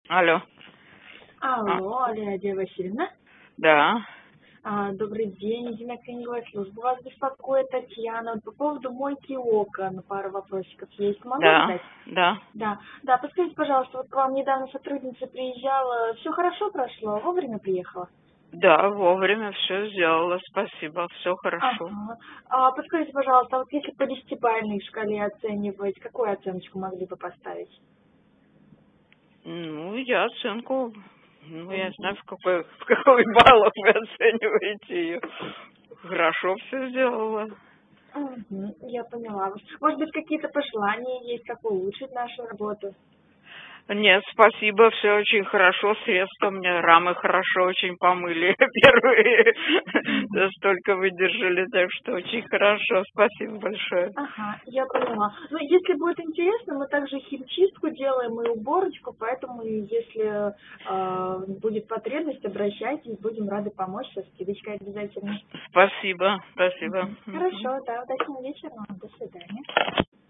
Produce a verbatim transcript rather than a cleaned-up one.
Алло. А, Алло, Лидия Васильевна. да, А, добрый день, Единая клининговая служба. Вас беспокоит Татьяна. Вот по поводу мойки окон пару вопросиков есть. Могу да, задать? да, Да. Да, подскажите, пожалуйста, вот к вам недавно сотрудница приезжала. Все хорошо прошло? Вовремя приехала? да, вовремя все сделала, спасибо, все хорошо. Ага. А, подскажите, пожалуйста, а вот если по десятибалльной шкале оценивать, какую оценочку могли бы поставить? Ну, я оценку, ну, я знаю, в какой, в какой баллах вы оцениваете ее. Хорошо все сделала. Мгм, я поняла вас. Может быть, какие-то пожелания есть, как улучшить нашу работу? Нет, спасибо, все очень хорошо, средства мне рамы хорошо очень помыли первые, Мгм. столько выдержали, так что очень хорошо, спасибо большое. Ага, я поняла. Ну, если будет интересно, мы также химчистку делаем и уборочку, поэтому если э, будет потребность, обращайтесь, будем рады помочь со скидочкой обязательно. Спасибо, спасибо. Мгм. Мгм. Хорошо, да, удачного вечера вам, до свидания.